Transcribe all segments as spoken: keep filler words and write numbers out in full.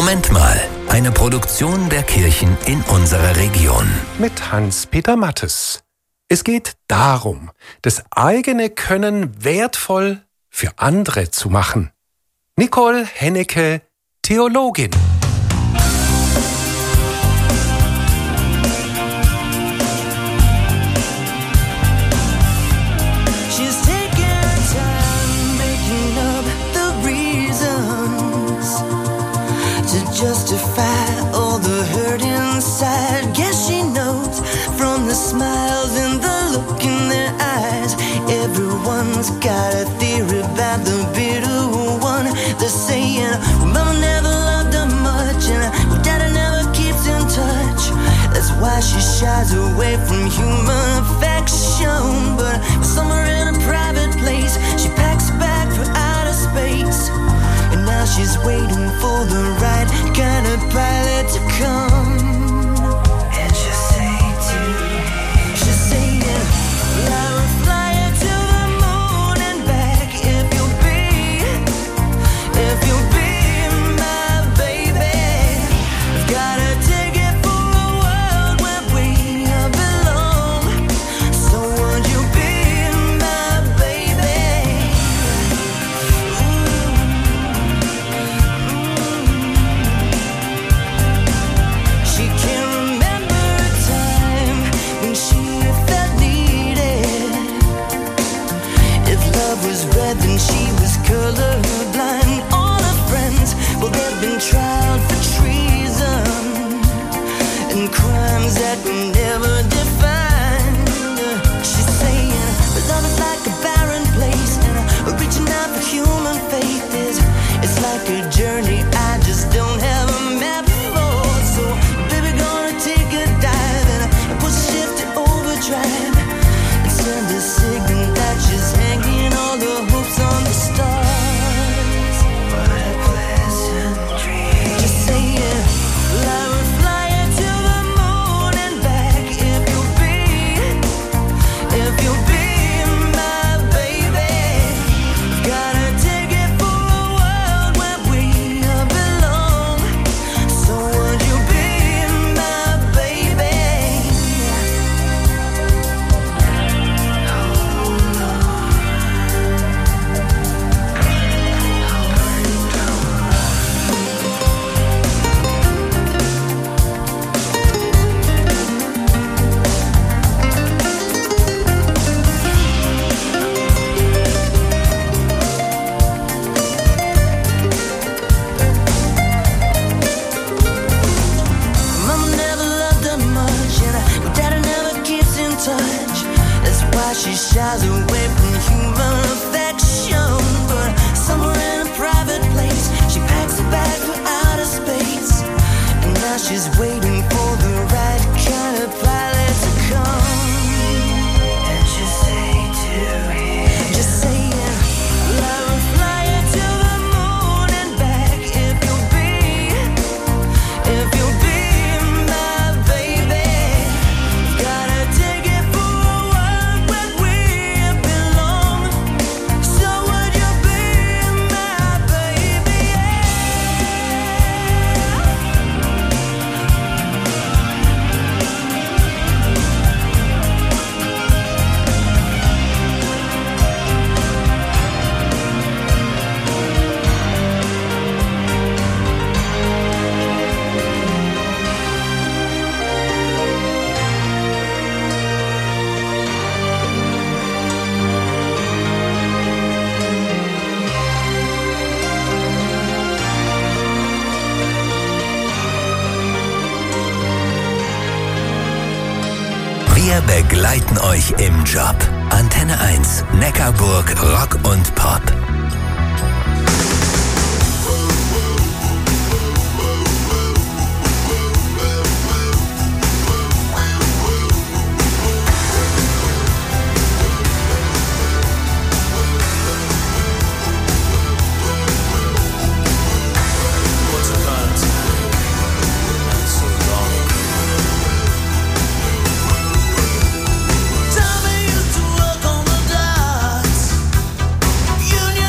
Moment mal, eine Produktion der Kirchen in unserer Region. Mit Hans-Peter Mattes. Es geht darum, das eigene Können wertvoll für andere zu machen. Nicole Hennecke, Theologin. Justify all the hurt inside. Guess she knows from the smiles and the look in their eyes. Everyone's got a theory about the bitter one. They're saying, well, Mama never loved her much, and well, Daddy never keeps in touch. That's why she shies away from human affection. But somewhere in a private place, she packs a bag for outer space. And now she's waiting for the right kind of pilot to come. And she'll say to me, she'll say, yeah, well, I will fly you to the moon and back if you'll be, if you'll be my baby. I've got a ticket for a world where we belong. So would you be my baby? She can't remember a time when she felt needed. If love was red, then she was colorblind. All her friends, well, they've been tried for treason and crimes that were never defined. She's saying, but love is like a barren place, and reaching out for human faith is, it's like a journey I just don't have a map for. So, baby, gonna take a dive and put shift to overdrive and send a signal that she's hanging all the hopes on the stars. What a pleasant dream. Just say it. Well, I will fly you to the moon and back if you'll be, if you'll be my baby. Got a ticket for a world where we belong. So would you be my baby? Mama never loved her much, and her daddy never keeps in touch. That's why she shies away from human affection. But somewhere in a private place, she packs a bag for outer space. And now she's waiting for the right kind of pilot to come. And she'll say to him, just saying, well, I will fly you to the moon and back if you'll be, if you'll be my baby. Got a ticket for a world where we belong. So would you be my baby? Wir begleiten euch im Job. Antenne eins, Neckarburg, Rock und Pop. Time I used to work on the docks.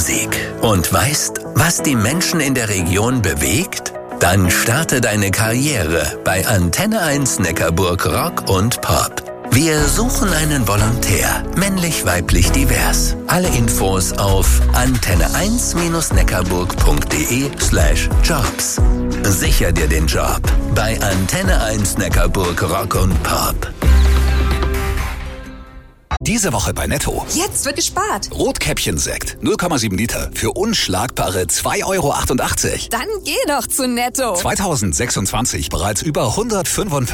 Musik und weißt, was die Menschen in der Region bewegt? Dann starte deine Karriere bei Antenne eins Neckarburg Rock und Pop. Wir suchen einen Volontär, männlich-weiblich divers. Alle Infos auf antenne eins neckarburg punkt de slash jobs. Sicher dir den Job bei Antenne eins Neckarburg Rock und Pop. Diese Woche bei Netto. Jetzt wird gespart. Rotkäppchen-Sekt, null Komma sieben Liter, für unschlagbare zwei Euro achtundachtzig. Dann geh doch zu Netto. zweitausendsechsundzwanzig bereits über hundertfünfundfünfzig